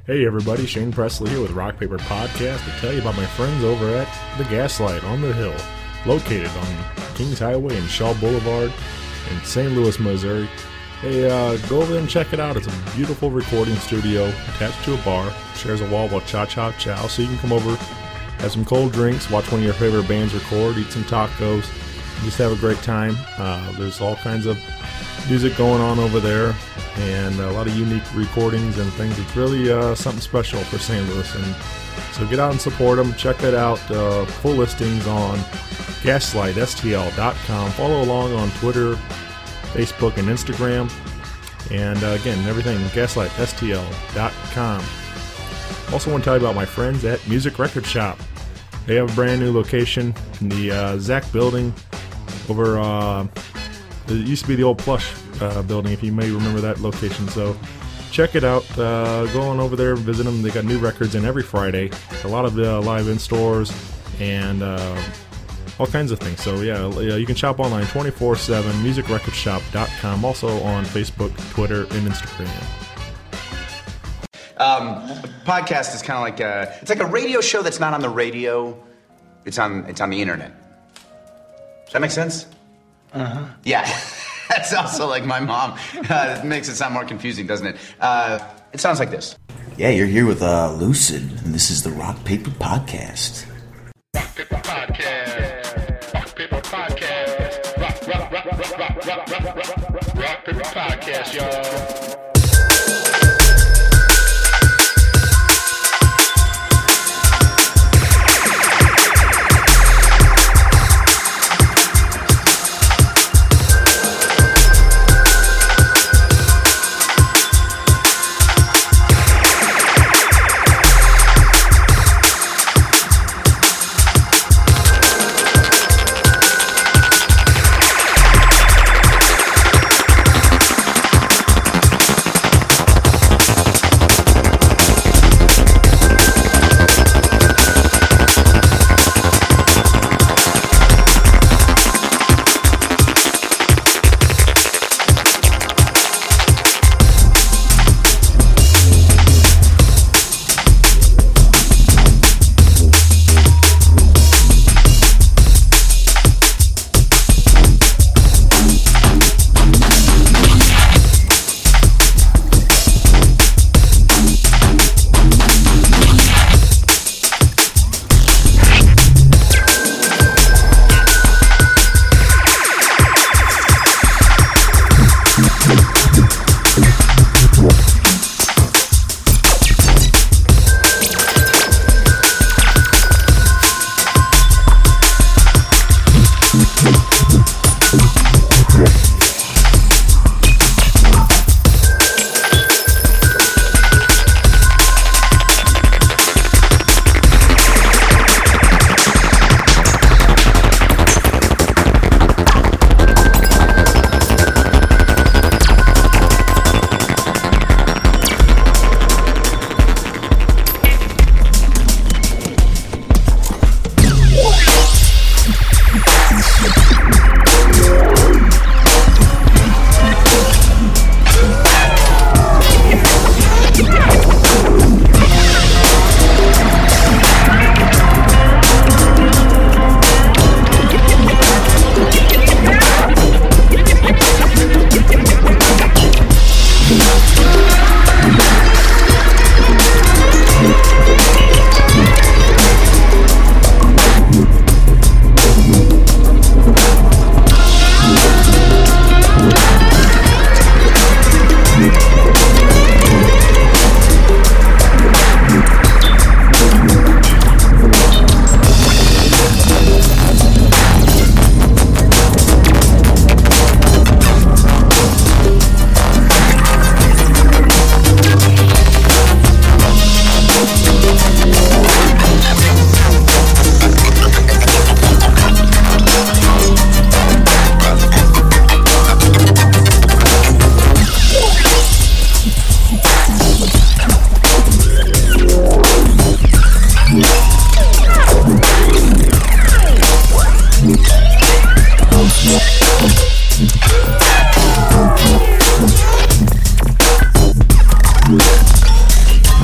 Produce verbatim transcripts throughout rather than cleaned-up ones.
Hey everybody, Shane Presley here with Rock Paper Podcast to tell you about my friends over at The Gaslight on the Hill, located on Kings Highway and Shaw Boulevard in Saint Louis, Missouri. Hey, uh, go over there and check it out. It's a beautiful recording studio attached to a bar, shares a wall with Cha Cha Chow, so you can come over, have some cold drinks, watch one of your favorite bands record, eat some tacos, just have a great time. Uh, there's all kinds of music going on over there, and a lot of unique recordings and things. It's really uh, something special for Saint Louis, and so get out and support them. Check it out. Uh, full listings on gaslight S T L dot com. Follow along on Twitter, Facebook, and Instagram. And uh, again, everything gaslight S T L dot com. Also want to tell you about my friends at Music Record Shop. They have a brand new location in the uh, Zach building over, uh, it used to be the old Plush uh, building, if you may remember that location. So check it out. Uh, go on over there and visit them. They got new records in every Friday. A lot of uh, live in stores and uh, all kinds of things. So yeah, you can shop online twenty-four seven, music record shop dot com. Also on Facebook, Twitter, and Instagram. Um, a podcast is kind of like a, it's like a radio show that's not on the radio. It's on, it's on the internet. Does that make sense? Uh-huh. Yeah. That's also like my mom. Uh, it makes it sound more confusing, doesn't it? Uh, it sounds like this. Yeah, you're here with uh, Lucid, and this is the Rock Paper Podcast. Rock Paper Podcast. Rock Paper Podcast. Rock, rock, rock, rock, rock, rock, rock, rock, rock, rock Paper Podcast, y'all.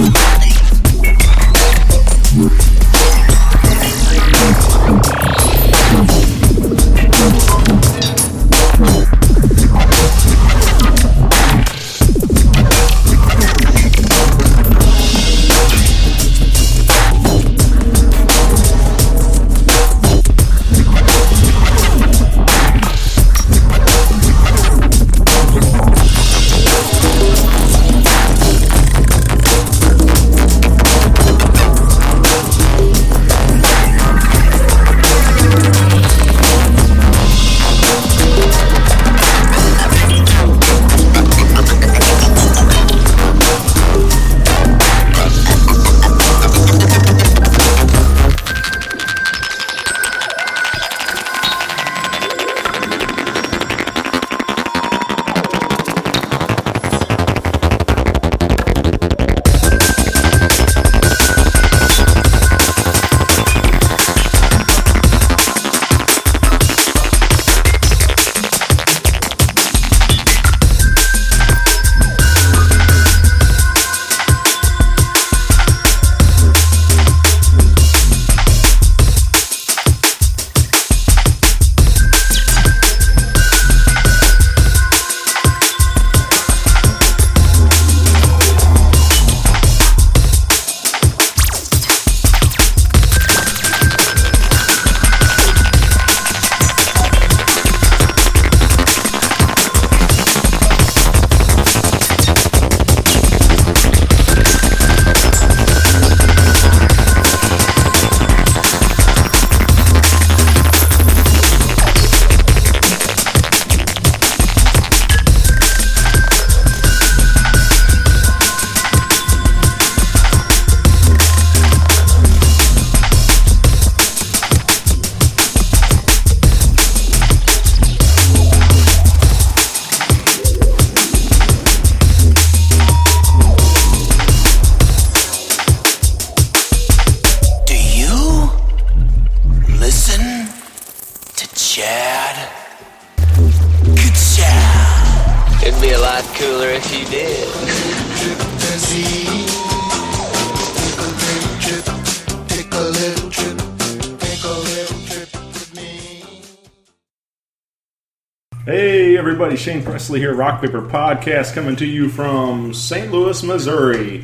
Hey everybody, Shane Presley here, Rock Paper Podcast, coming to you from Saint Louis, Missouri.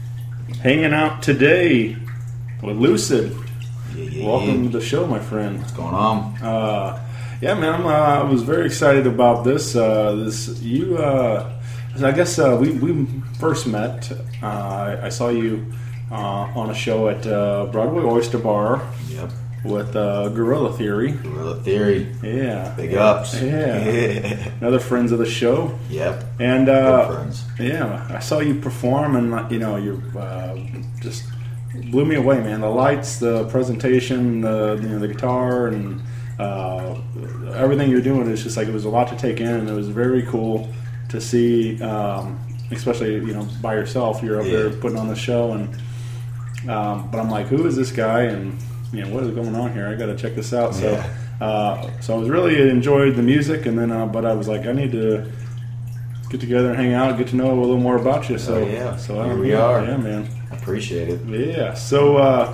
Hanging out today with Lucid. Yeah, yeah, Welcome yeah. to the show, my friend. What's going on? Uh, yeah, man, I'm, uh, I was very excited about this. Uh, this you, uh, I guess uh, we we first met. Uh, I, I saw you uh, on a show at uh, Broadway Oyster Bar. Yep. With uh, Gorilla Theory. Gorilla Theory. Yeah. Big ups. Yeah. Yeah. Another friends of the show. Yep. And uh, Good friends. Yeah, I saw you perform, and you know, you uh, just blew me away, man. The lights, the presentation, the you know, the guitar, and uh, everything you're doing is just like it was a lot to take in, and it was very cool to see, um, especially you know by yourself. You're up Yeah. there putting on the show, and um, but I'm like, who is this guy? And you know, what is going on here? I got to check this out. So, Yeah. uh, so I was really enjoyed the music, and then, uh, but I was like, I need to get together and hang out, get to know a little more about you. So, Oh, yeah. so Here I'm, we are. Yeah, man. Appreciate it. Yeah. So, uh,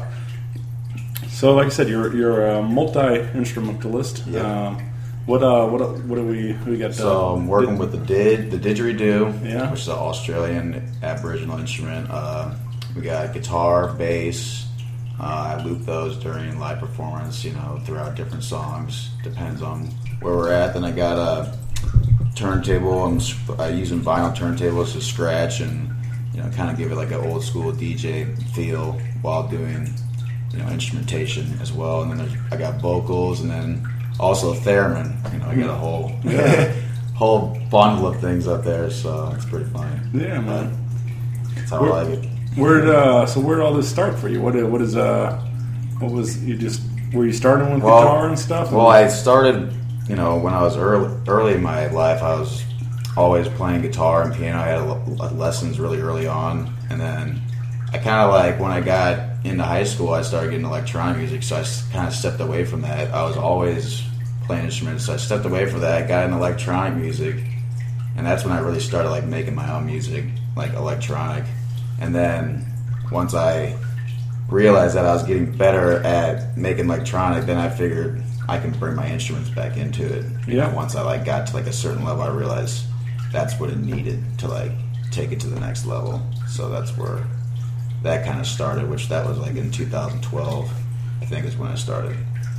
so like I said, you're you're a multi instrumentalist. Yeah. Um, what uh, what what do we we got? So uh, I'm working did- with the did the didgeridoo, Yeah. which is an Australian Aboriginal instrument. Uh, we got guitar, bass. Uh, I loop those during live performance, you know, throughout different songs. Depends on where we're at. Then I got a turntable. I'm sp- uh, using vinyl turntables to scratch and, you know, kind of give it like an old school D J feel while doing, you know, instrumentation as well. And then there's, I got vocals, and then also theremin. You know, I got a whole Yeah. whole bundle of things up there, so it's pretty funny. Yeah, man. That's how Where- I like it. Where'd uh, so where'd all this start for you? What what is uh, what was you just were you starting with Well- guitar and stuff? Well, I started, you know, when I was early, early in my life, I was always playing guitar and piano. I had le- lessons really early on, and then I kind of like when I got into high school, I started getting electronic music, so I kind of stepped away from that. I was always playing instruments, so I stepped away from that, got into electronic music, and that's when I really started like making my own music, like electronic. And then once I realized that I was getting better at making electronic, then I figured I can bring my instruments back into it. You Yeah. know, once I like got to like a certain level, I realized that's what it needed to like take it to the next level. So that's where that kind of started, which that was like in two thousand twelve, I think is when I started.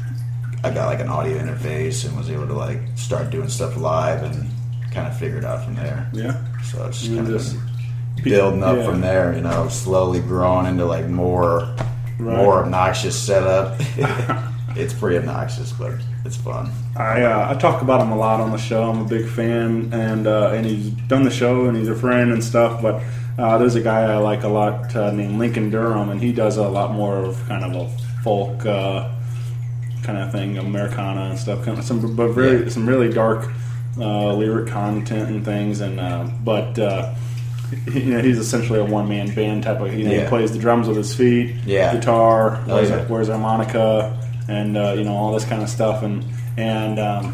I got like an audio interface and was able to like start doing stuff live and kind of figure it out from there. Yeah. So it's just You kind of just- been building up yeah. from there, you know, slowly growing into like more, Right. more obnoxious setup. It's pretty obnoxious, but it's fun. I uh, I talk about him a lot on the show. I'm a big fan, and uh, and he's done the show, and he's a friend and stuff. But uh, there's a guy I like a lot uh, named Lincoln Durham, and he does a lot more of kind of a folk uh, kind of thing, Americana and stuff. Kind of some, but very Yeah. some really dark uh, lyric content and things. And uh, but uh, he, you know, he's essentially a one man band type of. You know, Yeah. he plays the drums with his feet, Yeah. guitar, Oh, wears, yeah. wears harmonica, and uh, you know all this kind of stuff. And and um,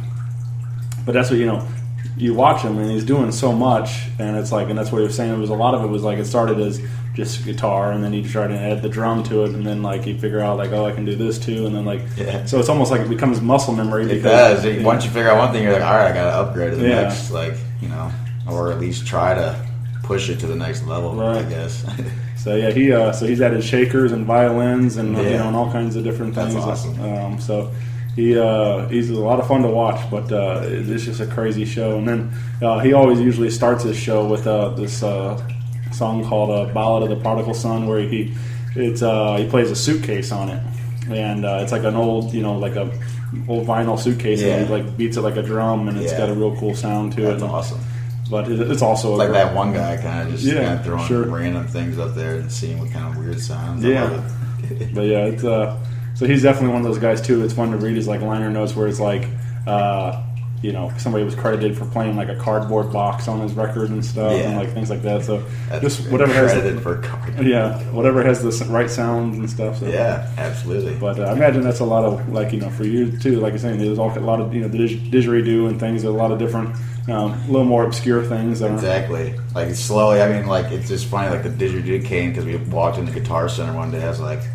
but that's what you know. You watch him, and he's doing so much, and it's like, and that's what he was saying. It was a lot of it was like it started as just guitar, and then he tried to add the drum to it, and then like you figure out like, oh, I can do this too, and then like, Yeah. so it's almost like it becomes muscle memory. It because, does. It- Once you figure out one thing, you're like, all right, I got to upgrade to the Yeah. next, like, you know, or at least try to push it to the next level, I Right. guess. So yeah, he uh, so he's added shakers and violins and you Yeah. know and all kinds of different That's things. awesome. Um, so he uh, he's a lot of fun to watch, but uh, it's just a crazy show. And then uh, he always usually starts his show with uh, this uh, song called uh, "Ballad of the Prodigal Son," where he it's uh, he plays a suitcase on it, and uh, it's like an old you know like a old vinyl suitcase, Yeah. and he like beats it like a drum, and it's Yeah. got a real cool sound to it. That's And- awesome. But it- it's also It's a like great- that one guy kind of just Yeah, kind of throwing sure. random things up there and seeing what kind of weird sounds. I Yeah. love it. But yeah, it's uh, so he's definitely one of those guys too. It's fun to read his like liner notes where it's like, uh, you know, somebody was credited for playing like a cardboard box on his record and stuff, and Yeah. like things like that. So That's just whatever has, credited for card. yeah, whatever has the s- right sounds and stuff. So. Yeah, absolutely. But uh, I imagine that's a lot of like you know for you too. Like you're saying, there's all, a lot of you know the dig- didgeridoo and things. There's a lot of different, um, a little more obscure things. That aren't- Exactly. Like it's slowly. I mean, like it's just funny. Like the didgeridoo came because we walked in the Guitar Center one day. I was like,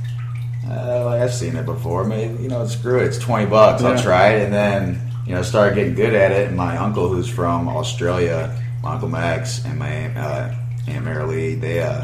uh, like I've seen it before. Maybe you know, screw it. It's twenty bucks. I'll Yeah. try it. And then you know, started getting good at it. And my uncle, who's from Australia, my uncle Max, and my aunt, uh, aunt Mary Lee, they uh,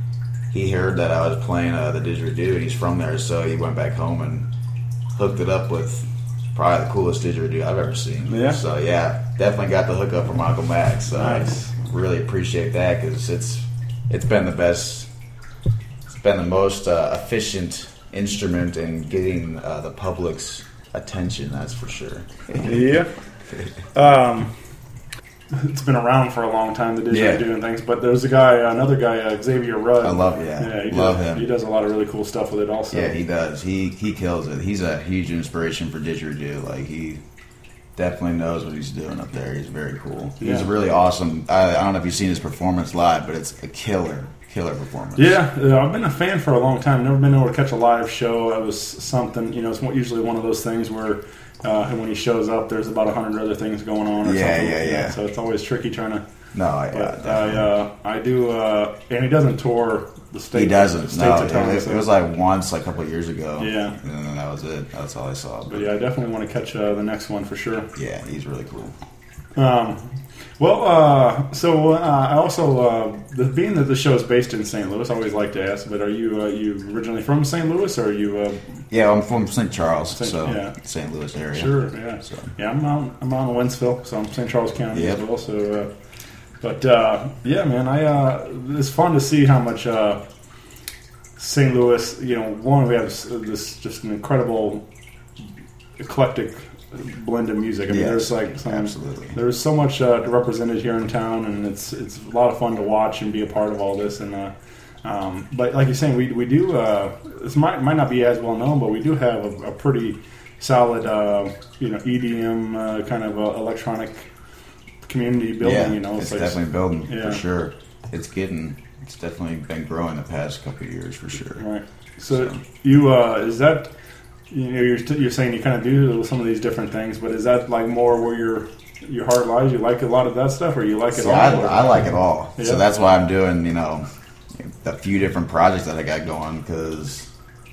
he heard that I was playing uh, the didgeridoo, and he's from there, so he went back home and hooked it up with probably the coolest didgeridoo I've ever seen. Yeah. So yeah, definitely got the hookup from Uncle Max. So Nice. I really appreciate that because it's it's been the best, it's been the most uh, efficient instrument in getting uh, the public's attention. That's for sure. Yeah. Um, it's been around for a long time, the Yeah. didgeridoo and things. But there's a guy, another guy, uh, Xavier Rudd. I love it, yeah. yeah he Love does, him. He does a lot of really cool stuff with it, also. Yeah, he does. He he kills it. He's a huge inspiration for didgeridoo. Like he definitely knows what he's doing up there. He's very cool. He's Yeah. really awesome. I, I don't know if you've seen his performance live, but it's a killer, killer performance. Yeah, uh, I've been a fan for a long time. Never been able to catch a live show. It was something, you know, it's usually one of those things where uh, when he shows up, there's about a hundred other things going on. Or Yeah, something yeah, like yeah. That. So it's always tricky trying to. No, I, yeah, But I, definitely. uh, I do, uh, and he doesn't tour the state. He doesn't. States No, a ton, it, so- it was like once, like a couple of years ago. Yeah. and then that was it. That's all I saw. But yeah, I definitely want to catch uh, the next one for sure. Yeah, he's really cool. Um, well, uh, so uh, I also, uh, the, being that the show is based in Saint Louis, I always like to ask, but are you uh, you originally from Saint Louis, or are you? Uh, Yeah, I'm from Saint Charles, Saint- so yeah. Saint Louis area. sure, yeah, So. yeah. I'm out. I'm out in Wentzville, so I'm Saint Charles County Yep. as well. So, uh, but uh, yeah, man, I uh, it's fun to see how much uh, Saint Louis. You know, one we have this, this just an incredible eclectic blend of music. I mean, Yes, there's like some, absolutely. there's so much uh, represented here in town, and it's it's a lot of fun to watch and be a part of all this. And uh, um, but like you're saying, we we do. Uh, this might might not be as well known, but we do have a, a pretty solid, uh, you know, E D M uh, kind of uh, electronic community building. Yeah, you know, it's like- definitely building Yeah. for sure. It's getting, it's definitely been growing the past couple of years for sure. right. So, So. you uh, is that you know you're you're saying you kind of do some of these different things, but is that like more where your your heart lies? You like a lot of that stuff, or you like it So all? I, or- I like it all. Yeah. So that's why I'm doing, you know, a few different projects that I got going because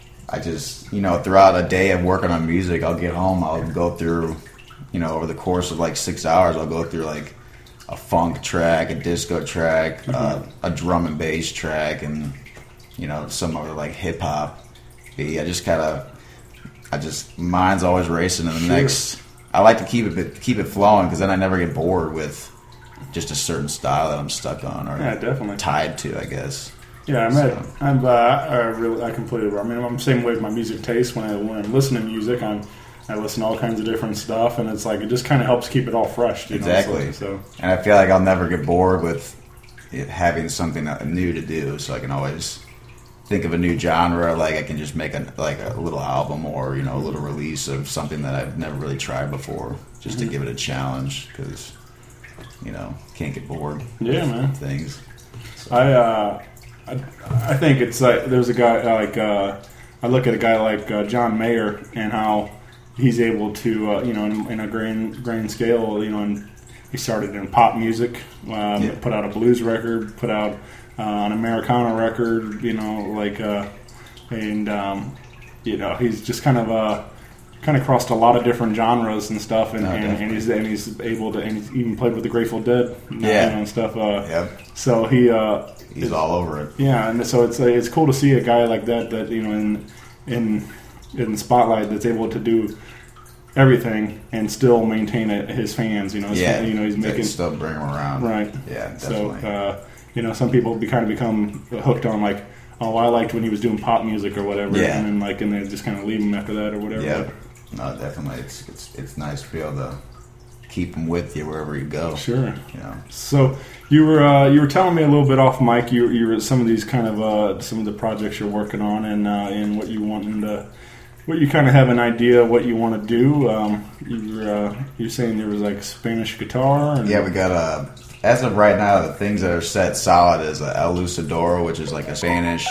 I just, you know, throughout a day of working on music, I'll get home, I'll go through, you know, over the course of like six hours, I'll go through like a funk track, a disco track, mm-hmm. uh, a drum and bass track, and, you know, some other like hip hop beat. I just kind of, I just, mine's always racing in the sure. next. I like to keep it keep it flowing because then I never get bored with just a certain style that I'm stuck on or yeah, definitely. tied to, I guess. Yeah, I'm, so. at, I'm uh, I really, I completely. I mean, I'm the same way with my music taste. When I when I'm listening to music, I'm I listen to all kinds of different stuff, and it's like it just kind of helps keep it all fresh. You exactly. Know? So, and I feel like I'll never get bored with it, having something new to do, so I can always think of a new genre. Like I can just make a like a little album or you know a little release of something that I've never really tried before, just mm-hmm. to give it a challenge because you know can't get bored. Yeah, man. Things. So. I. uh I, I think it's like there's a guy like uh, I look at a guy like uh, John Mayer and how he's able to uh, you know in, in a grand grand scale you know and he started in pop music, um, yeah. put out a blues record, put out uh, an Americana record, you know like uh, and um, you know he's just kind of uh, kind of crossed a lot of different genres and stuff and, no, and, and he's and he's able to and he's even played with the Grateful Dead yeah. you know, and stuff. Uh, yep. So he. Uh, He's it's, all over it. Yeah, and so it's uh, it's cool to see a guy like that that you know in in in the spotlight that's able to do everything and still maintain a, his fans. You know, his yeah, fan, you know he's making still bring him around. Right. Yeah, definitely. So uh, you know, some people be kind of become hooked on like, oh, I liked when he was doing pop music or whatever, yeah. and then like and then just kind of leave him after that or whatever. Yeah, no, definitely. It's it's it's nice to be able to keep them with you wherever you go. Sure. You know. So you were uh, you were telling me a little bit off mic. You you were some of these kind of uh, some of the projects you're working on and uh, and what you wanting to what you kind of have an idea of what you want to do. Um, you're uh, you're saying there was like Spanish guitar. And yeah, we got a. As of right now, the things that are set solid is a El Lucidoro, which is like a Spanish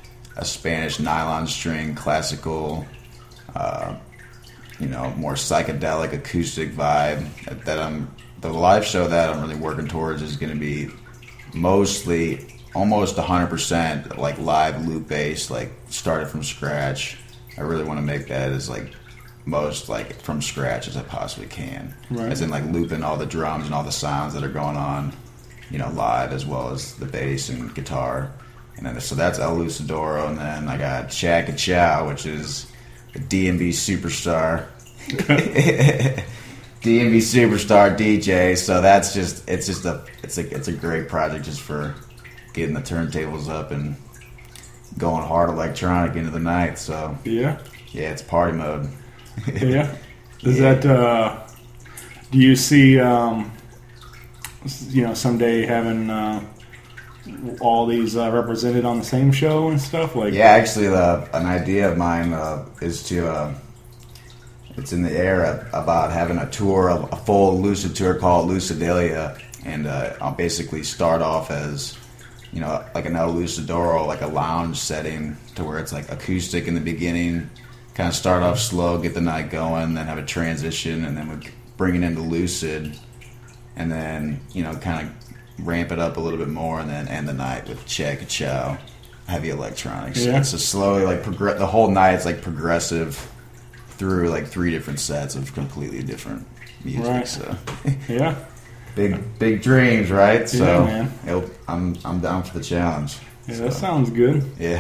a Spanish nylon string classical. Uh, you know, more psychedelic acoustic vibe that I'm, the live show that I'm really working towards is going to be mostly, almost one hundred percent like live loop bass, like started from scratch. I really want to make that as like most like from scratch as I possibly can. Right. As in like looping all the drums and all the sounds that are going on, you know, live as well as the bass and guitar. And then, so that's El Lucidoro, and then I got Chad Kachow, which is a D M V superstar. D M V superstar D J. So that's just it's just a it's a it's a great project just for getting the turntables up and going hard electronic into the night. So yeah, yeah, it's party mode. Yeah. Is yeah. that uh, do you see um, you know someday having uh, all these uh, represented on the same show and stuff like? Yeah, actually, uh, an idea of mine uh, is to. Uh, It's in the air about having a tour, a full Lucid tour called Lucidalia, and uh, I'll basically start off as, you know, like an El Lucidoro, like a lounge setting, to where it's like acoustic in the beginning, kind of start off slow, get the night going, then have a transition, and then we bring it into Lucid, and then you know, kind of ramp it up a little bit more, and then end the night with Chad Kachow, heavy electronics. Yeah. So slowly, like progress. The whole night's like progressive. Through like three different sets of completely different music, right. so yeah, big big dreams, right? So yeah, man. It'll, I'm I'm down for the challenge. Yeah, so. That sounds good. Yeah,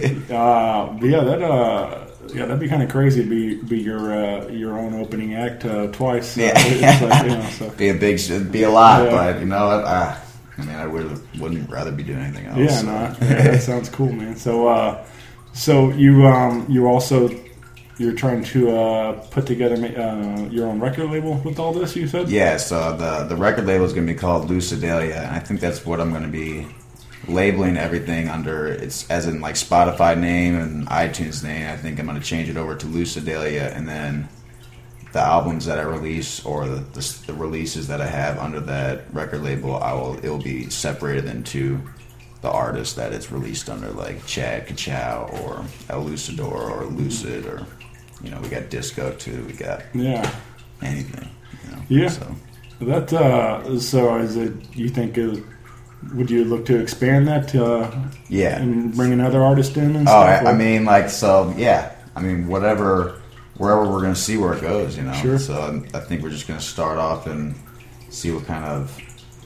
uh, but yeah, that uh, yeah, that'd be kind of crazy to be be your uh, your own opening act uh, twice. Yeah, uh, it's like, you know, so. be a big, it'd be a lot, yeah. but you know, I, I mean, I would wouldn't rather be doing anything else. Yeah, so. no, yeah, that sounds cool, man. So, uh, so you um, you also. You're trying to uh, put together uh, your own record label with all this, you said? Yeah, so the the record label is going to be called Lucidalia, and I think that's what I'm going to be labeling everything under. It's as in like Spotify name and iTunes name. I think I'm going to change it over to Lucidalia, and then the albums that I release or the, the, the releases that I have under that record label, I will it will be separated into the artist that it's released under, like Chad Kachow or El Lucidor or Lucid or. You know, we got disco too. We got yeah, anything. You know, yeah. So that uh, so is it? You think is would you look to expand that to, uh, Yeah. and bring another artist in and Oh, stuff? I, I mean, like, so, yeah. I mean, whatever, wherever we're going to see where it goes, you know? Sure. So I, I think we're just going to start off and see what kind of,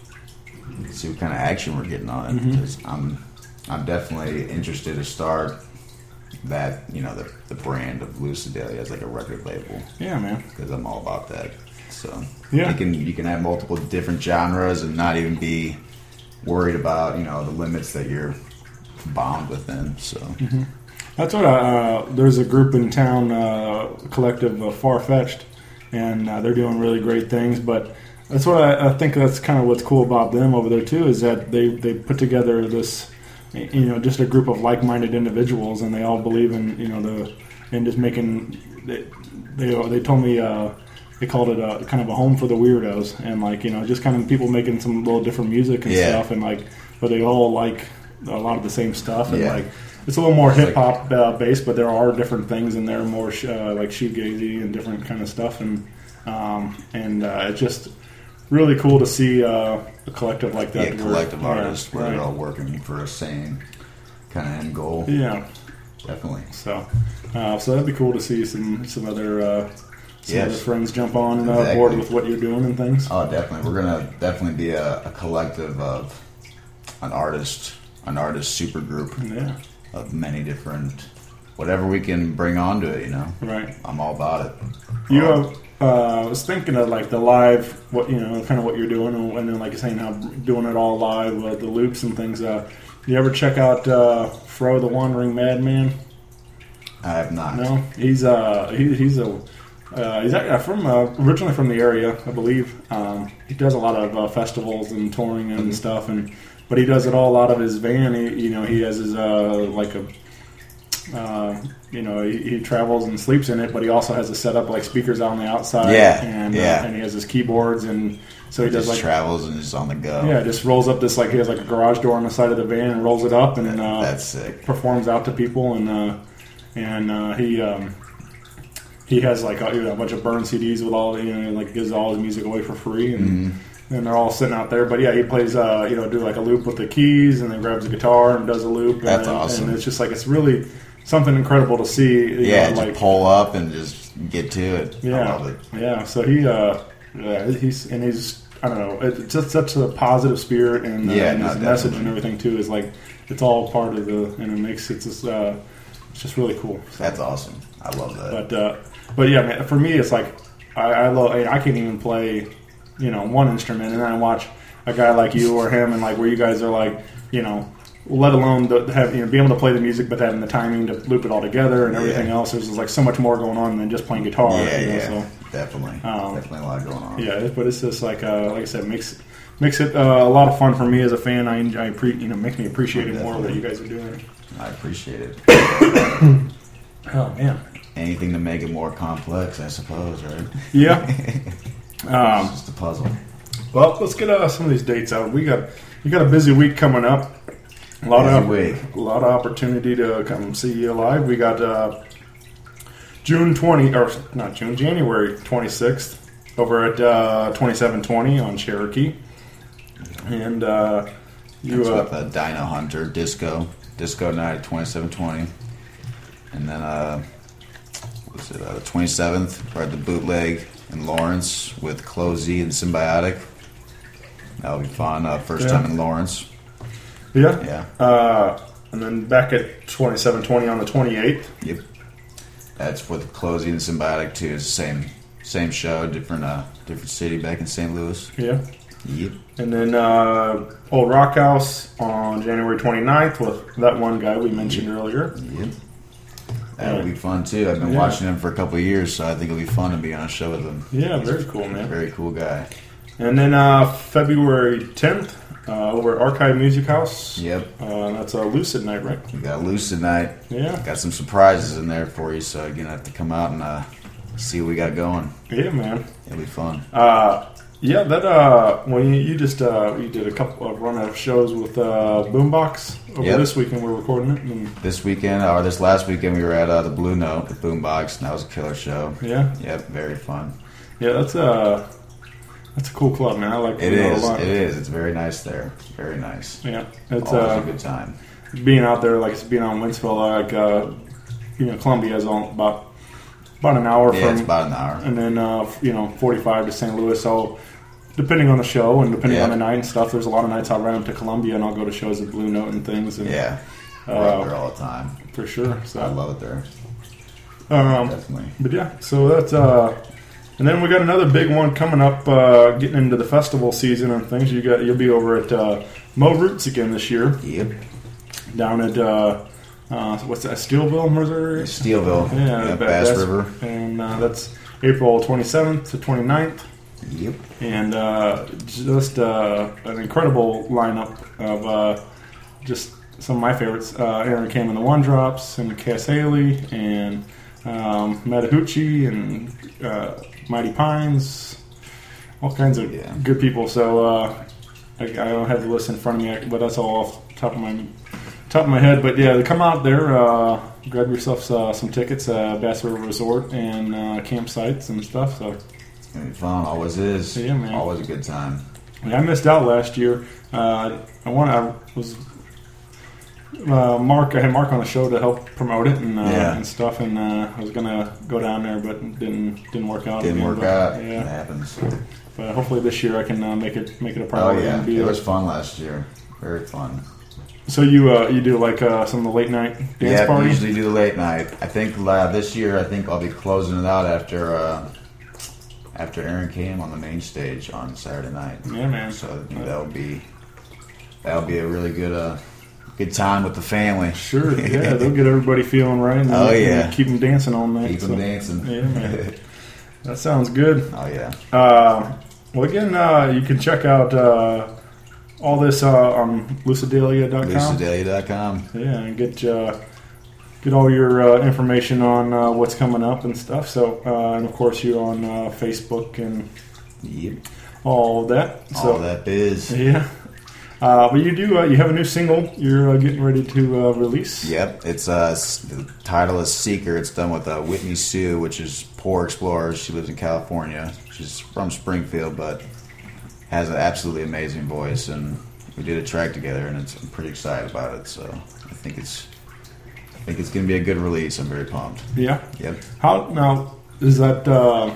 see what kind of action we're getting on it. Mm-hmm. 'Cause I'm, I'm definitely interested to start that, you know, the, the brand of Lucidalia as like a record label. Yeah, man. Because I'm all about that. So Yeah. you can you can have multiple different genres and not even be worried about, you know, the limits that you're bound within. So Mm-hmm. That's what uh, there's a group in town, uh, collective uh, Far-Fetched, and uh, they're doing really great things. But that's what I, I think that's kind of what's cool about them over there too, is that they they put together this, you know, just a group of like-minded individuals, and they all believe in, you know, the and just making they they, they told me. Uh, They called it a kind of a home for the weirdos, and like, you know, just kind of people making some little different music and Yeah. stuff, and like, but they all like a lot of the same stuff, and Yeah. like it's a little more hip hop uh, based, but there are different things in there, more sh- uh, like shoegazy and different kind of stuff, and um, and uh, it's just really cool to see uh, a collective like that. yeah, where- collective yeah, artists where right. they're all working for the same kind of end goal. Yeah, Definitely. so uh, so that'd be cool to see some some other. Uh, Some Yes. other friends jump on and uh, Exactly. board with what you're doing and things. Oh, definitely. We're gonna definitely be a, a collective of an artist, an artist super group Yeah, of many different, whatever we can bring onto it. You know, right. I'm all about it. You Um, have, uh, I was thinking of like the live, what you know, kind of what you're doing, and then like you're saying how doing it all live with the loops and things. Uh, you ever check out uh, Fro the Wandering Madman? I have not. No, he's uh he, he's a uh, he's actually from uh, originally from the area, I believe. Um, he does a lot of uh, festivals and touring and Mm-hmm. stuff, and but he does it all out of his van. He, you know, he has his uh, like a. Uh, you know, he, he travels and sleeps in it, but he also has a setup like speakers out on the outside. Yeah, and yeah. Uh, and he has his keyboards, and so he He does just like travels and is on the go. yeah, just rolls up this like he has like a garage door on the side of the van and rolls it up and uh, That's sick. performs out to people, and uh, and uh, he um, he has like a, you know, a bunch of burn C Ds with all you know like gives all his music away for free, and Mm-hmm. and they're all sitting out there. But yeah, he plays uh, you know do like a loop with the keys, and then grabs a guitar and does a loop. And, That's awesome. And it's just like it's really something incredible to see. You Yeah, know, just like pull up and just get to it. I yeah, love it. yeah. So he, uh, yeah, he's and he's I don't know. It's just such a positive spirit, and, uh, Yeah, and no, his message definitely. and everything too is like it's all part of the, and it makes it just uh, it's just really cool. So, That's awesome. I love that. but uh, but yeah, man, for me, it's like I, I love. I can't even play, you know, one instrument, and then I watch a guy like you or him, and like where you guys are like, you know. Let alone the, have you know, be able to play the music, but having the timing to loop it all together and everything Yeah. else. There's just like so much more going on than just playing guitar. yeah, you know, yeah, So. definitely, Um, definitely a lot going on. Yeah, but it's just like uh, like I said, makes makes it uh, a lot of fun for me as a fan. I I pre- you know makes me appreciate it more what you guys are doing. I appreciate it. Oh man, Anything to make it more complex, I suppose, right? yeah. It's Um, just a puzzle. well, let's get uh, some of these dates out. We got you got a busy week coming up. A lot Busy of week. a lot of opportunity to come see you live. We got uh, June twentieth, or not June, January twenty-sixth over at uh, twenty-seven twenty on Cherokee, and uh, you It's uh, with uh, Dino Hunter Disco Disco Night at twenty-seven twenty, and then uh, what's it? Uh, the twenty-seventh, we're at the Bootleg in Lawrence with Closey and Symbiotic. That'll be fun. Uh, first Yeah. time in Lawrence. yeah. Yeah. Uh, and then back at twenty-seven twenty on the twenty-eighth. Yep. That's with Closey and Symbiotic too. It's the same same show, different uh, different city back in Saint Louis. Yeah. Yep. And then uh, Old Rock House on January twenty-ninth with that one guy we mentioned earlier. Yep. That'll be fun too. I've been Yeah. watching him for a couple of years, so I think it'll be fun to be on a show with him. Yeah, very cool, man. Very cool guy. And then uh, February tenth uh, over at Archive Music House. Yep. Uh, that's a Lucid night, right? We got loose tonight. Yeah. Got some surprises in there for you, so you're gonna have to come out and uh, see what we got going. Yeah, man. It'll be fun. Uh, yeah, that uh, when you, you just uh, you did a couple of run of shows with uh, Boombox over Yep. this weekend. We're recording it. And, This weekend, or this last weekend, we were at uh, the Blue Note at Boombox, and that was a killer show. yeah, Yep, very fun. yeah, that's uh, That's a cool club, man. I like It it is. a lot. It is. It's very nice there. Very nice. Yeah, it's Always uh, a good time. being out there, like it's being on Wentzville, like uh, you know, Columbia is on about about an hour Yeah, from, it's about an hour. and then uh, you know, forty-five to Saint Louis. So depending on the show and depending Yeah. on the night and stuff, there's a lot of nights I'll run up to Columbia and I'll go to shows at Blue Note and things. And, Yeah. We're Uh, out there all the time. for sure. So I love it there. Um, Definitely. But yeah, so that's uh, and then we got another big one coming up, uh, getting into the festival season and things. You got you'll be over at uh, Mo Roots again this year, Yep. down at uh, uh, what's that, Steelville, Missouri? Steelville. Yeah, Yeah, Ba- Bass River. and uh, that's April twenty-seventh to twenty-ninth. Yep. And uh, just uh, an incredible lineup of uh, just some of my favorites. Uh, Aaron Cam and the One Drops, and Cass Haley, and um, Matahuchi, and uh, Mighty Pines. All kinds of Yeah. good people. So uh, I, I don't have the list in front of me, but that's all off the top of my top of my head. But yeah, come out there, uh, grab yourself uh, some tickets, uh, Bass River Resort and uh, campsites and stuff. So. It's gonna be fun. Always is. Yeah, man. Always a good time. Yeah, I missed out last year. Uh, I want. I was uh, Mark. I had Mark on the show to help promote it and uh, Yeah. and stuff. And uh, I was gonna go down there, but didn't didn't work out. Didn't again, work but, out. It Yeah, happens. but hopefully this year I can uh, make it make it a Oh priority. yeah, and be it there. was fun last year. Very fun. So you uh, you do like uh, some of the late night dance Yeah, we parties? usually do the late night. I think uh, this year I think I'll be closing it out after uh, after Aaron came on the main stage on Saturday night. Yeah, man. So I think that'll be that'll be a really good uh, good time with the family. Sure. Yeah, they'll get everybody feeling right. And, Oh, and yeah. keep them dancing all night. Keep them so- dancing. Yeah, man. That sounds good. Oh yeah. Uh, well, again, uh, you can check out uh, all this uh, on lucidalia dot com. Lucidalia dot com. Yeah, and get uh, get all your uh, information on uh, what's coming up and stuff. So, uh, and of course, you're on uh, Facebook and Yep. all of that. So, All that biz. yeah. Uh, but you do. Uh, you have a new single. You're uh, getting ready to uh, release. Yep, it's uh, s- the title is Seeker. It's done with uh, Whitney Sue, which is Poor Explorer. She lives in California. She's from Springfield, but has an absolutely amazing voice. And we did a track together, and it's, I'm pretty excited about it. So I think it's, I think it's going to be a good release. I'm very pumped. Yeah. Yep. How now is that? Uh,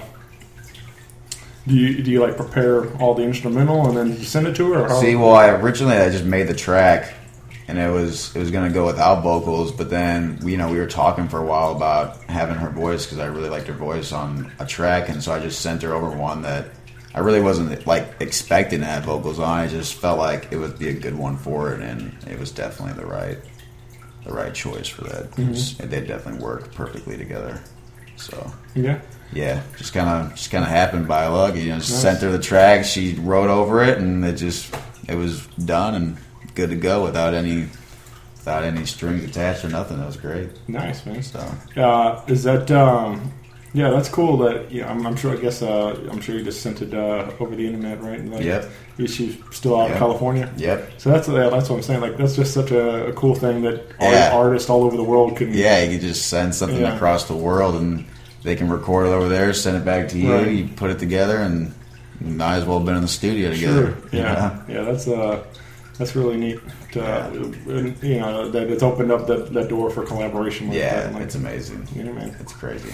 do you do you like prepare all the instrumental and then you send it to her? Or how? See, well, I originally I just made the track, and it was it was going to go without vocals. But then you know we were talking for a while about having her voice because I really liked her voice on a track, and so I just sent her over one that I really wasn't like expecting to have vocals on. I just felt like it would be a good one for it, and it was definitely the right the right choice for that. Mm-hmm. They definitely work perfectly together. So. Yeah. Yeah, just kind of just kind of happened by luck. You know, just Nice. sent her the track. She wrote over it, and it just it was done and good to go without any without any strings attached or nothing. That was great. Nice, man. So Uh, is that? Um, yeah, that's cool. That yeah, I'm, I'm sure. I guess uh, I'm sure you just sent it uh, over the internet, right? Like, Yep. She's still out Yep. in California. yep, So that's yeah, that's what I'm saying. Like that's just such a, a cool thing that all Yeah. artists all over the world can. yeah. You could just send something Yeah. across the world, and they can record it over there, send it back to you. Right. You put it together, and you might as well have been in the studio together. Sure. Yeah. Yeah. That's uh, that's really neat. To, uh, and, you know that it's opened up that, that door for collaboration. Like Yeah, that. Like, it's amazing. yeah, man. It's crazy.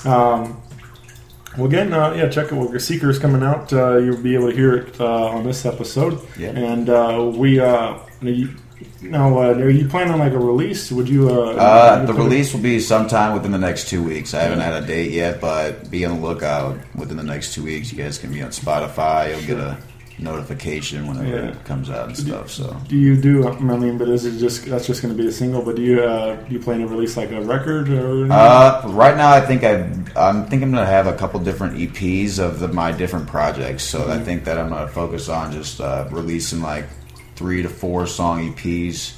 Um, well, again, uh, yeah, check it. Well, Seeker's coming out. Uh, you'll be able to hear it uh, on this episode. Yep. And uh, we uh, you, now, uh, are you planning on like a release? Would you? Uh, Uh, you the put it- release will be sometime within the next two weeks. I haven't had a date yet, but be on the lookout within the next two weeks. You guys can be on Spotify. You'll get a notification whenever Yeah. it comes out and stuff. So Do you do? I mean, but is it just that's just going to be a single? But do you uh, do you plan to release like a record or? anything? uh, right now, I think I I'm thinking I'm gonna have a couple different E Ps of the, my different projects. So I think that I'm gonna focus on just uh, releasing like three to four song E Ps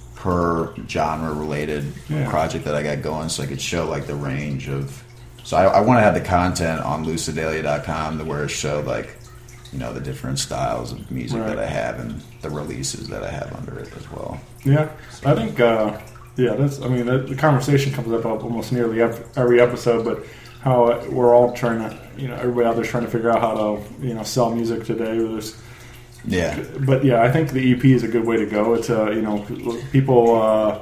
per genre related Yeah. project that I got going, so I could show like the range of. So I, I want to have the content on lucidalia dot com to where it showed like, you know, the different styles of music Right. that I have and the releases that I have under it as well. Yeah, I think. Uh, yeah, that's. I mean, the, the conversation comes up almost nearly ev- every episode. But how it, we're all trying to, you know, everybody out there's trying to figure out how to, you know, sell music today. There's, Yeah. But yeah, I think the E P is a good way to go. It's uh, you know, people. Uh,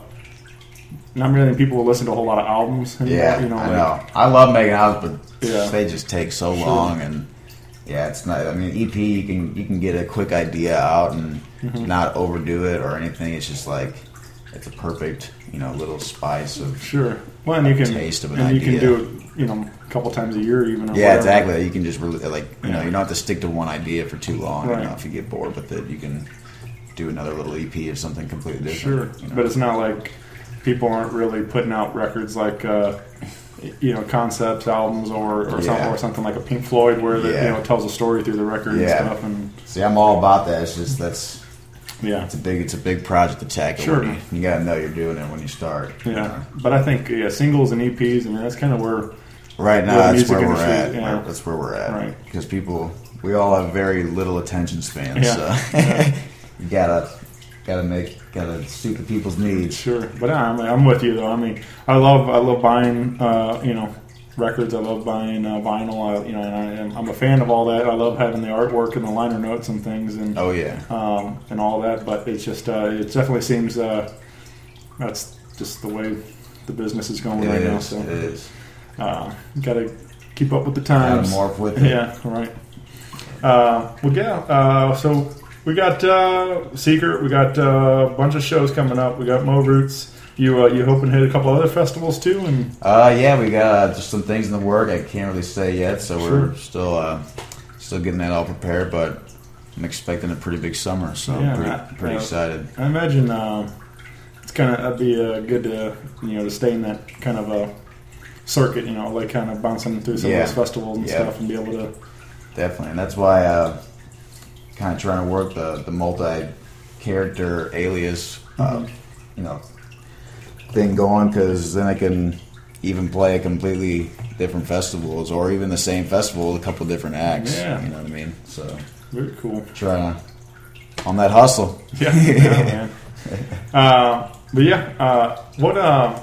not really people will listen to a whole lot of albums. Anymore, Yeah, you know, I like, know. I love making albums, but Yeah. they just take so Sure. long, and yeah, it's not. I mean, E P you can you can get a quick idea out and Mm-hmm. not overdo it or anything. It's just like it's a perfect, you know, little spice of Sure. Well, and you can taste of an and you can idea. do it, you know, a couple times a year, even. Or yeah, whatever. exactly. You can just really like you know Yeah. you don't have to stick to one idea for too long. Right. You know, if you get bored with it, you can do another little E P of something completely different. Sure, you know? but it's not like people aren't really putting out records like uh, you know concept albums or or, Yeah. something, or something like a Pink Floyd where the, Yeah. you know it tells a story through the record Yeah. and stuff. And See, I'm all about that. It's just that's. yeah, It's a big, it's a big project to tackle. Sure. When you, you got to know you're doing it when you start. you yeah. know. But I think yeah, singles and E Ps. I mean, that's kind of where Right now, Yeah, that's music where we're industry, at. yeah. That's where we're at. Right. Because people, we all have very little attention spans. Yeah. So you gotta, gotta make, gotta suit the people's needs. sure. But I'm I'm with you though. I mean, I love I love buying uh, you know records. I love buying uh, vinyl. I, you know, and I, am- I'm a fan of all that. I love having the artwork and the liner notes and things and Oh yeah. um, and all that. But it's just uh, it definitely seems uh, that's just the way the business is going It right now. is. So It is. uh, got to keep up with the Gotta times. morph with it. Yeah, right. Uh, well, yeah. Uh, so we got uh, Secret. We got uh, a bunch of shows coming up. We got Mo Roots. You uh, you hoping to hit a couple other festivals too? And Uh, yeah, we got uh, just some things in the work. I can't really say yet, so we're Sure. still, uh, still getting that all prepared. But I'm expecting a pretty big summer, so Yeah, I'm pretty, that- pretty uh, excited. I imagine uh, it's kind of that'd be uh, good to you know to stay in that kind of a circuit. You know, like kind of bouncing through some Yeah. of those festivals and Yeah. stuff, and be able to. Definitely, and that's why uh, kind of trying to work the the multi-character alias, uh, Mhm. you know, thing going, because then I can even play a completely different festivals, or even the same festival with a couple different acts. Yeah. You know what I mean? So Very cool. trying to on that hustle. Yeah, yeah man. Uh, but yeah, uh, what uh,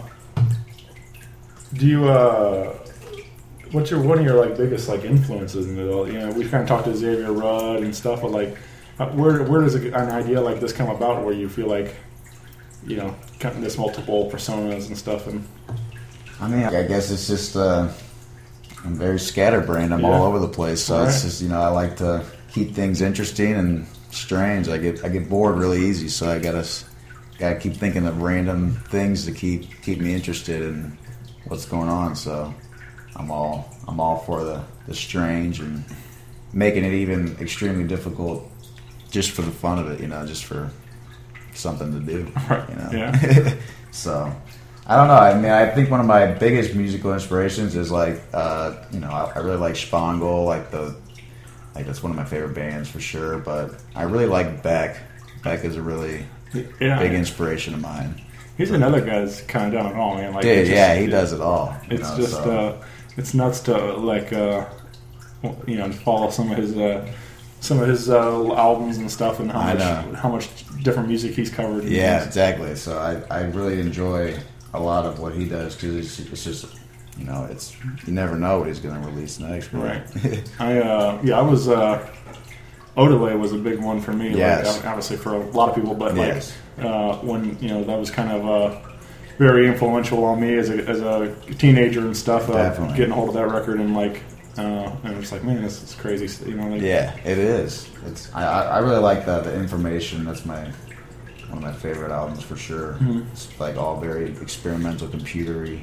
do you? Uh, what's your one of your like biggest like influences in it all? You know, we kind of talked to Xavier Rudd and stuff, but like, uh, where where does a, an idea like this come about? Where you feel like, you know, kind of this multiple personas and stuff, and I mean, I guess it's just uh, I'm very scatterbrained. I'm Yeah. all over the place, so it's Right. just you know I like to keep things interesting and strange. I get I get bored really easy, so I gotta gotta keep thinking of random things to keep keep me interested in what's going on. So I'm all I'm all for the the strange and making it even extremely difficult just for the fun of it. You know, just for something to do. Right. You know. Yeah. So, I don't know. I mean, I think one of my biggest musical inspirations is like, uh, you know, I, I really like Spangle, like the, like that's one of my favorite bands for sure. But I really like Beck. Beck is a really yeah, big inspiration of mine. he's another guy that's kind of done it all, man. Like, Dude, it's just- yeah, he does it all. you It's know, just so. uh, it's nuts to like uh, you know follow some of his uh, some of his uh, albums and stuff, and how I much know. how much different music he's covered. and Yeah, things. exactly. So I, I really enjoy a lot of what he does because it's, it's just, you know, it's you never know what he's going to release next. Right. I uh, yeah, I was uh, Odelay was a big one for me. Yes. Like, obviously for a lot of people, but Yes. like uh, when you know that was kind of uh, very influential on me as a as a teenager and stuff. Uh, Definitely. getting a hold of that record and like. Uh, and it's like, man, this is crazy. You know, like, Yeah, it is. It's I, I I really like the, the Information. That's my one of my favorite albums for sure. Mhm. It's like all very experimental, computery,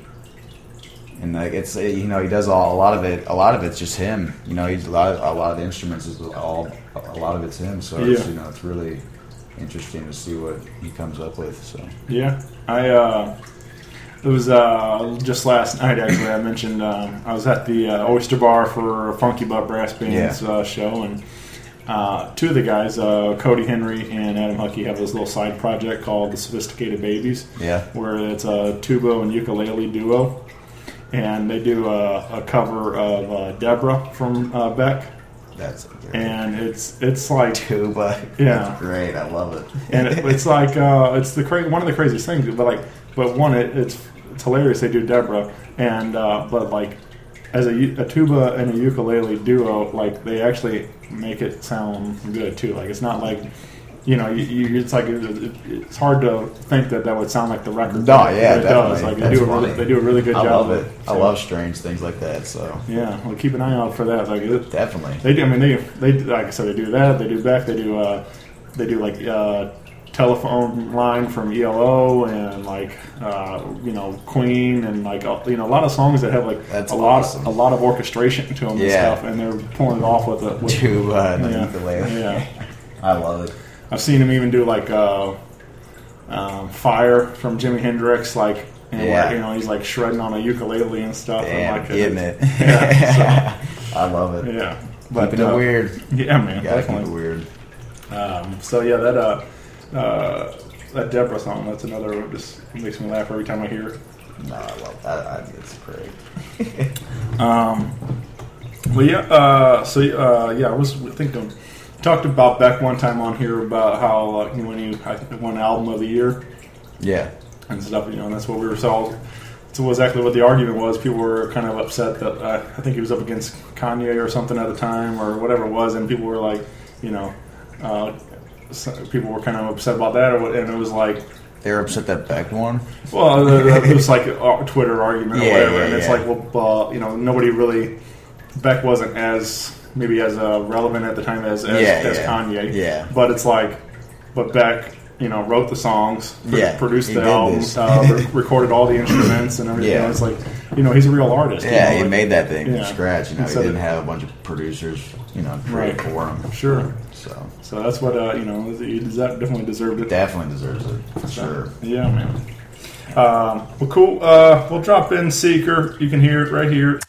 and like it's you know he does all a lot of it. A lot of it's just him. You know, he's a lot of, a lot of the instruments is all a lot of it's him. So it's, Yeah. you know it's really interesting to see what he comes up with. So Yeah, I. Uh, it was uh, just last night. Actually, I mentioned um, I was at the uh, Oyster Bar for a Funky Butt Brass Band's Yeah. uh, show, and uh, two of the guys, uh, Cody Henry and Adam Huckey, have this little side project called the Sophisticated Babies, yeah, where it's a tuba and ukulele duo, and they do a, a cover of uh, Deborah from uh, Beck, that's and it's it's like tuba. Yeah. That's great. I love it. and it, it's like uh, it's the cra- one of the craziest things. But like, but one, it, it's it's hilarious. They do Deborah, and uh, but like as a, u- a tuba and a ukulele duo, like they actually make it sound good too. Like it's not like, you know, you, you, it's like it, it's hard to think that that would sound like the record. No, but yeah, it definitely. does. Like they That's do, a really, funny. they do a really good I job. love it. of I So, love strange things like that. So Yeah, well, keep an eye out for that. Like it, definitely. they do. I mean, they they like I said, they do that. They do Beck. They do uh, they do like uh, telephone line from E L O and like uh, you know Queen and like uh, you know a lot of songs that have like That's a lot awesome. a lot of orchestration to them and Yeah. stuff, and they're pulling it off with a with, To uh, the yeah, ukulele. yeah. I love it. I've seen him even do like uh, um, Fire from Jimi Hendrix, like and Yeah. like, you know he's like shredding on a ukulele and stuff. Damn, and like getting it. Yeah, I love it. so, yeah. But Keeping uh, it weird. Yeah, man, Gotta keep definitely. it weird. Um, so yeah, that uh, uh, that Deborah song, that's another just makes me laugh every time I hear it. No, I love that. I, it's great. Well, yeah. Uh, so uh, yeah, I was thinking, talked about Beck one time on here about how uh, when he I think, won album of the year Yeah. and stuff. You know, and that's what we were so. So exactly what the argument was. People were kind of upset that uh, I think he was up against Kanye or something at the time or whatever it was, and people were like, you know, uh, so people were kind of upset about that, or what, and it was like. They were upset that Beck won. Well, uh, it was like a Twitter argument or Yeah, whatever, yeah, and it's yeah. like, well, uh, you know, nobody really. Beck wasn't as maybe as uh, relevant at the time as as, Yeah, as yeah. Kanye. Yeah. But it's like, but Beck, you know, wrote the songs, pr- Yeah, produced he the did albums, this. uh, re- recorded all the instruments and everything. Yeah. It's like, you know, he's a real artist. you Yeah, know, he like- made that thing yeah. from scratch. You know, he Instead of- didn't have a bunch of producers, you know, create Right. for him. Sure. So So that's what uh, you know. He des- definitely deserved it. definitely deserves it for sure. Yeah, man. Um, well, cool. Uh, we'll drop in Seeker. You can hear it right here.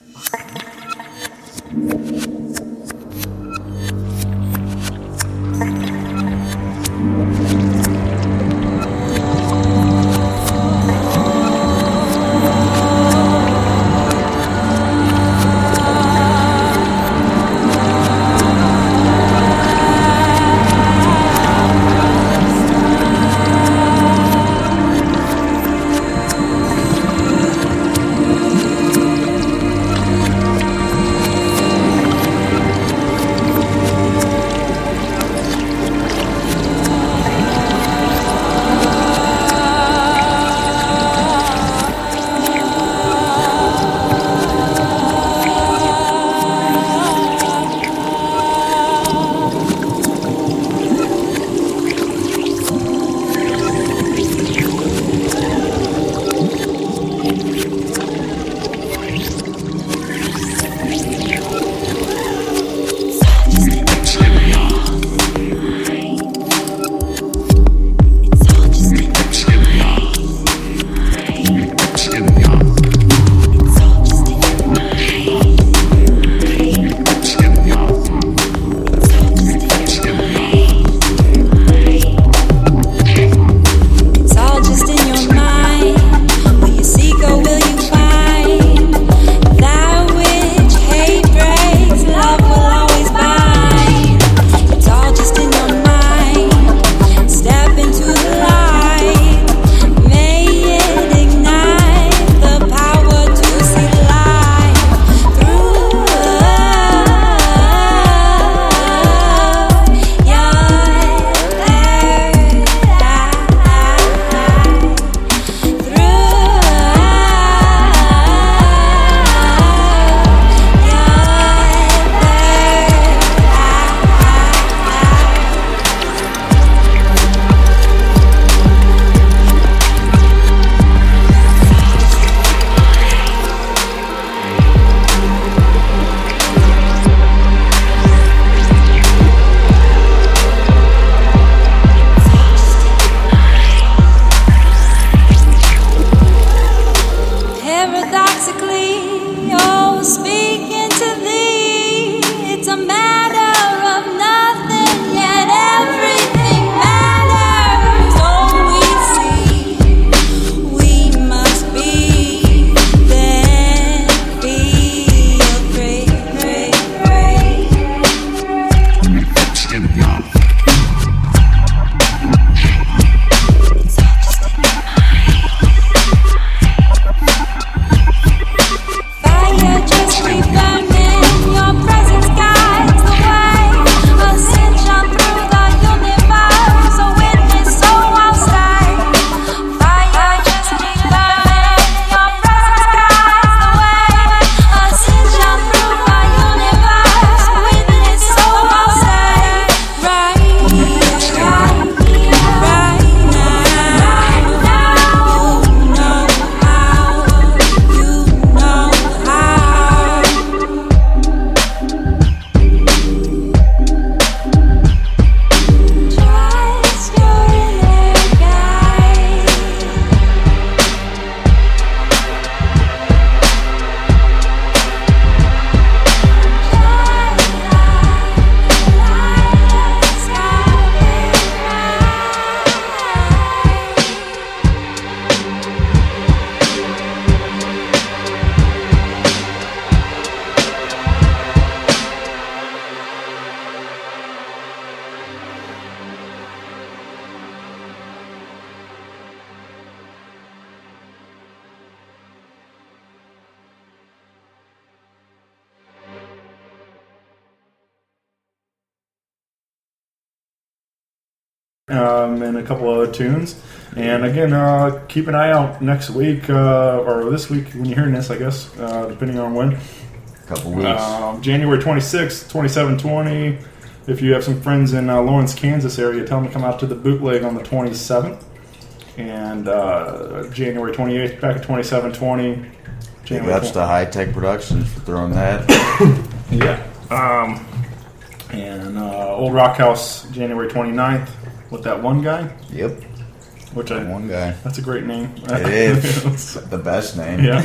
um, and a couple other tunes. And again, uh, keep an eye out next week, uh, or this week when you're hearing this, I guess, uh, depending on when. Couple weeks. Um, January twenty-sixth, twenty-seven twenty. If you have some friends in uh, Lawrence, Kansas area, tell them to come out to the bootleg on the twenty-seventh. And uh, January twenty-eighth, back at twenty-seven twenty. Big ups to High Tech Productions for throwing that. Yeah. Um, and uh, Old Rock House, January twenty-ninth, with that one guy. Yep. Which I, One guy. That's a great name. It is. The best name. Yeah.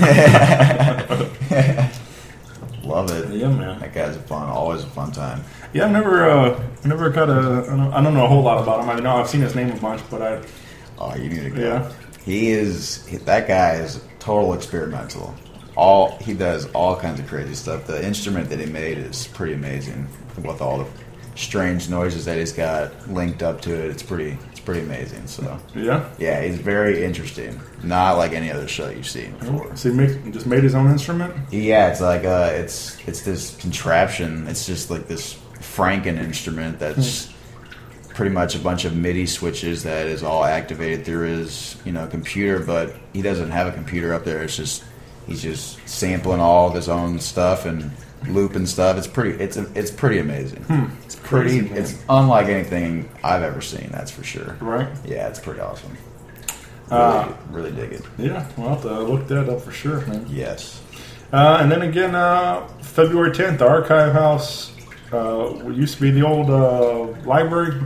Love it. Yeah, man. That guy's a fun, always a fun time. Yeah, I've never, uh, I never got a, I don't, I don't know a whole lot about him. I know I've seen his name a bunch, but I, Oh, you need to go. yeah. He is, he, that guy is total experimental. All He does all kinds of crazy stuff. The instrument that he made is pretty amazing with all the strange noises that he's got linked up to it. It's pretty, it's pretty amazing. So, Yeah. yeah, he's very interesting. Not like any other show you've seen before. So he make, just made his own instrument? Yeah, it's like uh, it's it's this contraption. It's just like this Franken instrument that's pretty much a bunch of MIDI switches that is all activated through his you know computer. But he doesn't have a computer up there. It's just he's just sampling all of his own stuff and looping stuff. It's pretty. It's it's pretty amazing. Hmm. It's pretty. Crazy, man. It's unlike anything I've ever seen. That's for sure. Right? Yeah, it's pretty awesome. Really, Uh, really dig it. Yeah, we'll have to look that up for sure, man. Yes. Uh, and then again, uh, February tenth, the Archive House, uh, what used to be the old uh, library,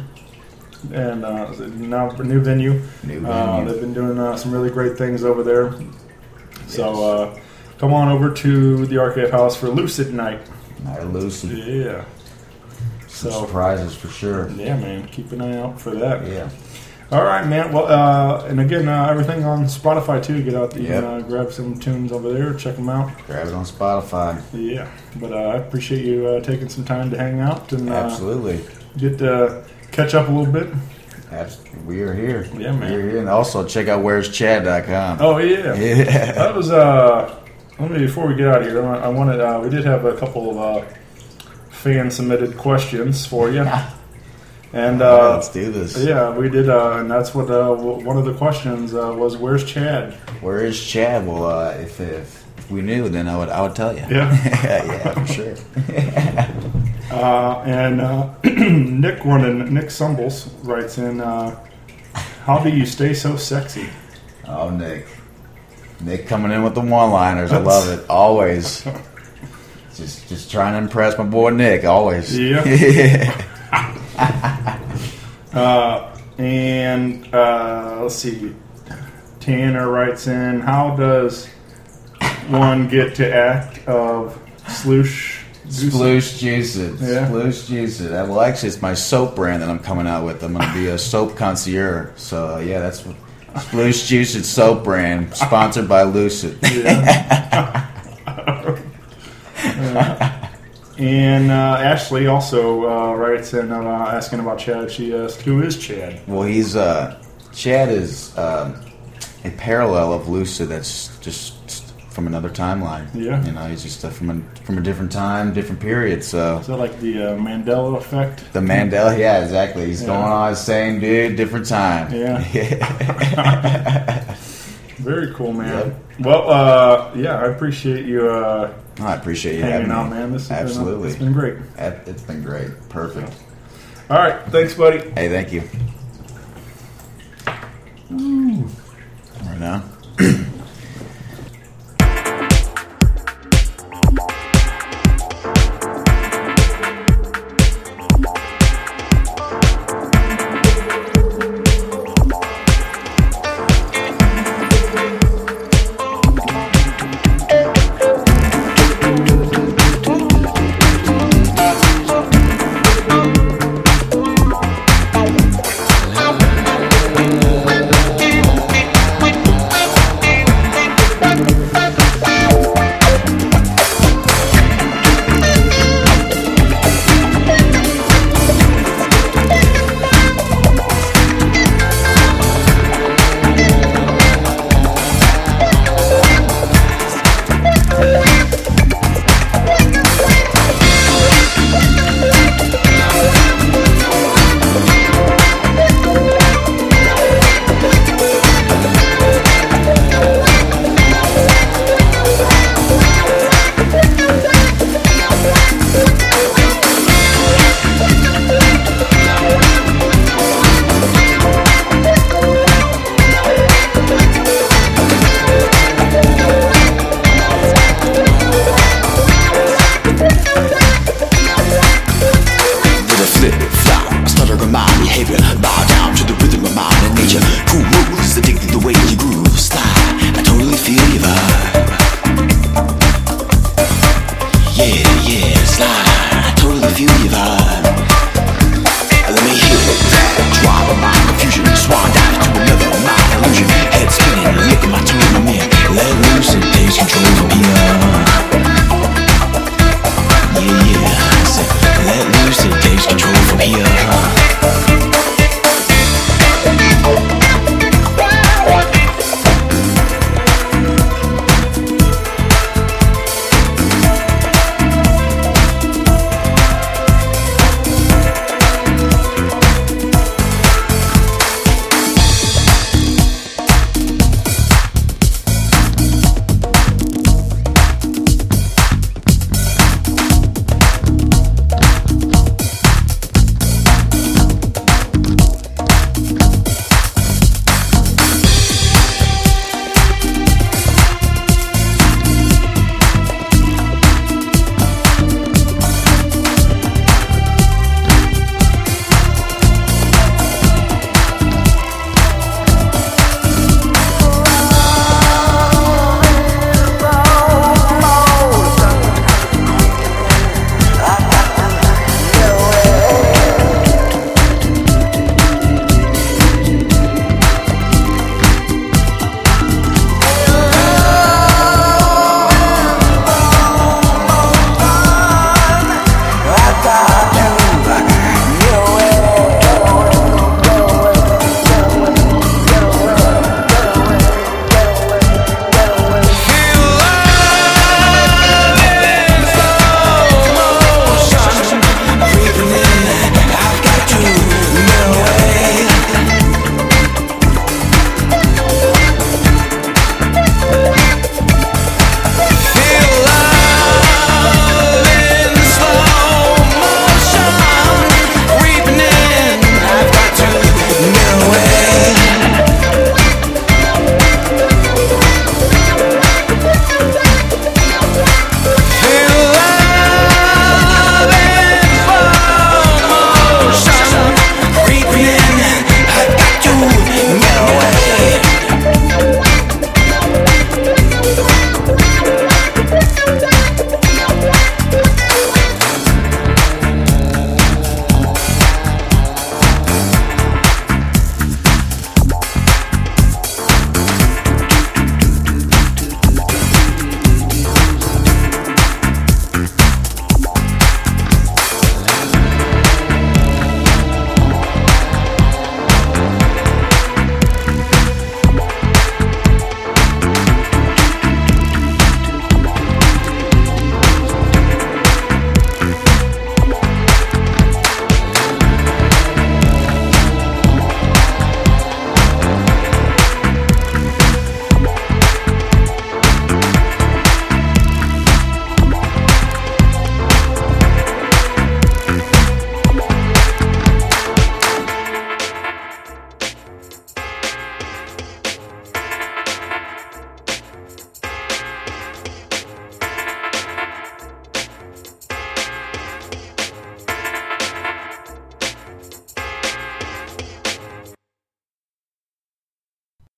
and uh, now a new venue. New Uh, venue. they've been doing uh, some really great things over there. So uh, come on over to the Archive House for Lucid Night. Night of Lucid. Yeah. Some So, surprises for sure. yeah, man, keep an eye out for that. Yeah. All right, man. Well, uh, and again, uh, everything on Spotify too. Get out, you Yep. can uh, grab some tunes over there, check them out. Grab it on Spotify. Yeah, but uh, I appreciate you uh, taking some time to hang out and uh, Absolutely. get to catch up a little bit. Abs- we are here. Yeah, man. We're here. And also check out where's chad dot com. Oh yeah, Yeah. that was. Uh, let me before we get out of here. I wanted. Uh, we did have a couple of uh, fan submitted questions for you, and uh, Let's do this. yeah, we did, uh, and that's what uh, w- one of the questions uh, was. Where's Chad? Where is Chad? Well, uh, if, if if we knew, then I would I would tell you. Yeah. yeah, for sure. Uh, and uh, Nick Running, Nick Sumbles writes in, uh, "How do you stay so sexy?" Oh, Nick. Nick coming in with the one-liners. I love it. Always. Just just trying to impress my boy Nick. Always. Yeah. uh, and uh, let's see. Tanner writes in, "How does one get to act of sloosh?" Sploosh Juice It. Yeah. Sploosh Juice It. Well, actually, it's my soap brand that I'm coming out with. I'm going to be a soap connoisseur. So, uh, yeah, that's what Sploosh Juice It soap brand, sponsored by Lucid. Yeah. Uh, and uh, Ashley also uh, writes in uh, asking about Chad. She asked, "Who is Chad?" Well, he's uh, Chad is um, a parallel of Lucid that's just from another timeline. Yeah. You know, he's just uh, from a from a different time, different period. So Is that like the uh, Mandela effect? the Mandela, yeah, exactly. He's Yeah. going on the same dude, different time. Yeah. Very cool, man. Yep. Well, uh, yeah, I appreciate you uh, I appreciate you having hanging out, me. man. This has Absolutely. been, uh, it's been great. That- It's been great. Perfect. All right, thanks, buddy. Hey, thank you. Right now.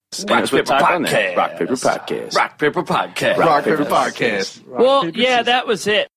Rock Paper Podcast. Rock Paper Podcast. Rock Paper Podcast. Rock Paper Podcast. Well, yeah, that was it.